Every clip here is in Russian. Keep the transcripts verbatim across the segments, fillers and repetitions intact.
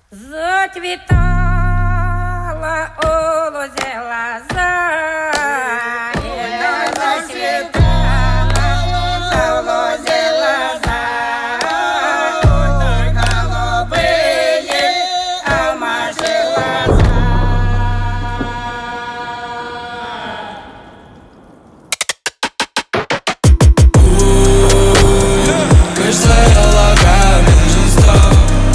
Зацветала у лузе лоза, и зацветала в лузе лоза. Ой, голубые алмазы глаза. Кажется, я лагаю между строк.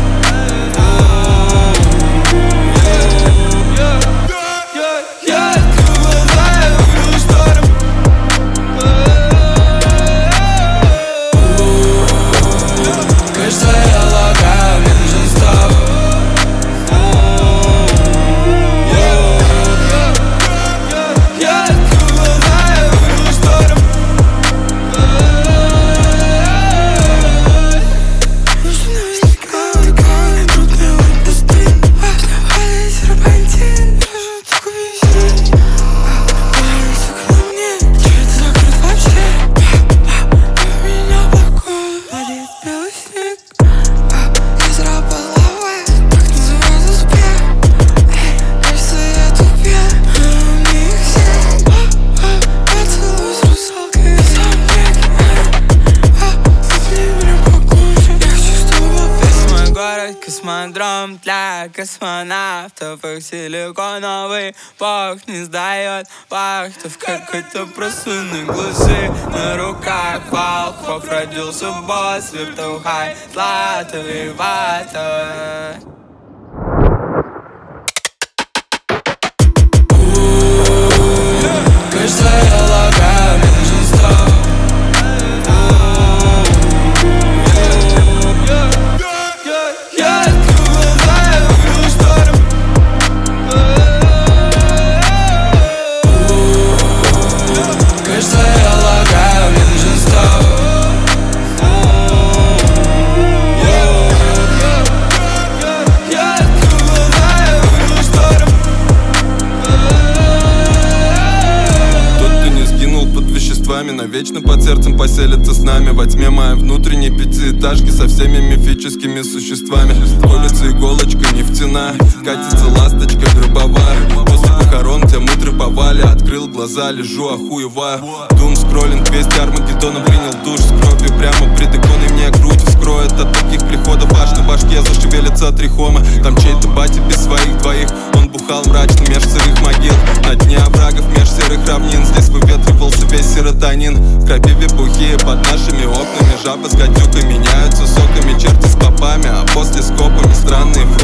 Космодром для космонавтов. Их силиконовый бог не сдает вахтов. Какой-то просунный глазы на руках волков. Родился босс, виртухай, златовый вата. Кажется, я лагаю между строк. Навечно под сердцем поселится с нами. Во тьме моей внутренней пятиэтажки со всеми мифическими существами. Колется иголочка нефтяная, катится ласточка гробовая. После похорон тебя мы триповали. Открыл глаза, лежу, охуеваю. Дум скроллинг, весть Армагеддона. Принял душ с кровью прямо пред иконой. Мне грудь вскроет от таких приходов. Аж на башке зашевелится трихома. Там чей-то батя без своих двоих. Он бухал мрачно меж сырых могил. На дне оврагов меж серых равнин. Здесь выветривался весь серотонин. В крапиве бухие под нашими окнами. Жабы с гадюкой меняются соками. Черти с попами, а после с копами. Странные